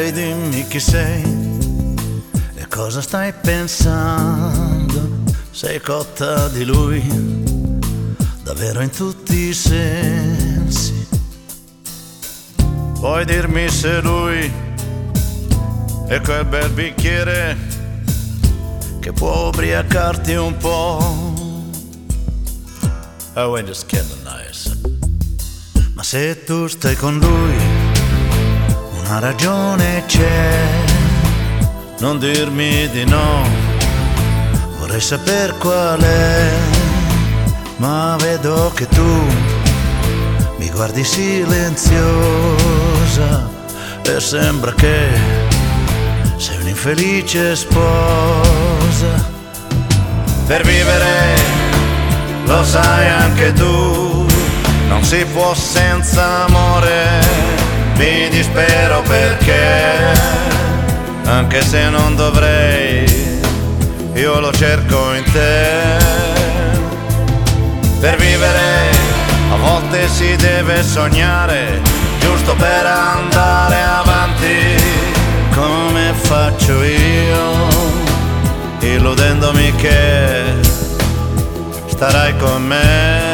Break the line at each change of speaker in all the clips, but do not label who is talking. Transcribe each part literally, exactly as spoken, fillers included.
Ehi, dimmi chi sei e cosa stai pensando. Sei cotta di lui, davvero in tutti i sensi. Puoi dirmi se lui è quel bel bicchiere che può ubriacarti un po'. Oh, when just kidding, nice. Ma se tu stai con lui, una ragione c'è. Non dirmi di no, vorrei saper qual è. Ma vedo che tu mi guardi silenziosa e sembra che sei un'infelice sposa. Per vivere, lo sai anche tu, non si può senza amore. Mi dispero perché, anche se non dovrei, io lo cerco in te. Per vivere, a volte si deve sognare, giusto per andare avanti, come faccio io, illudendomi che starai con me.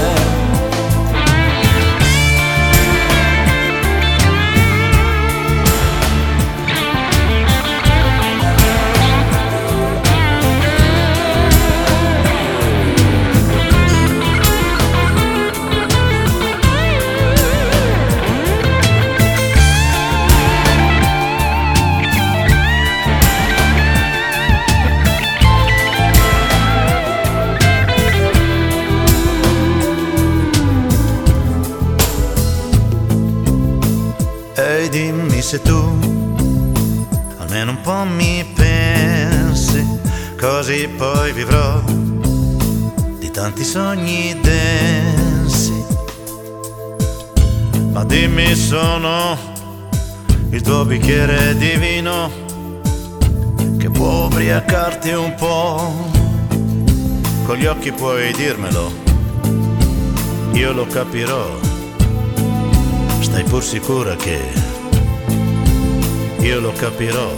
Ehi, dimmi se tu almeno un po' mi pensi, così poi vivrò di tanti sogni densi. Ma dimmi, sono il tuo bicchiere di vino che può ubriacarti un po'. Con gli occhi puoi dirmelo, io lo capirò. Stai pur sicura che io lo capirò.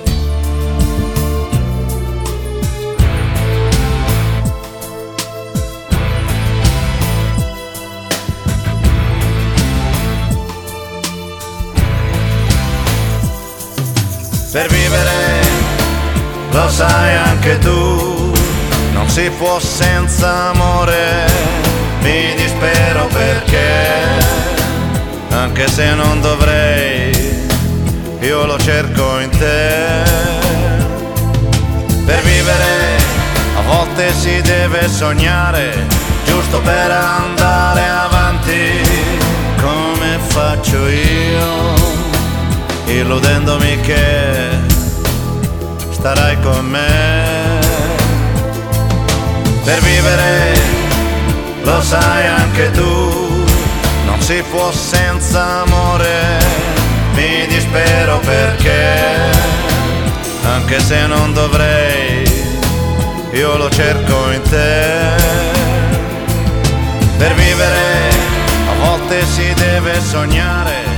Per vivere, lo sai anche tu, non si può senza amore. Mi dispero perché, anche se non dovrei, io lo cerco in te. Per vivere, a volte si deve sognare, giusto per andare avanti, come faccio io, illudendomi che starai con me. Per vivere, lo sai anche tu, non si può senza amore. Mi dispero perché, anche se non dovrei, io lo cerco in te. Per vivere, a volte si deve sognare,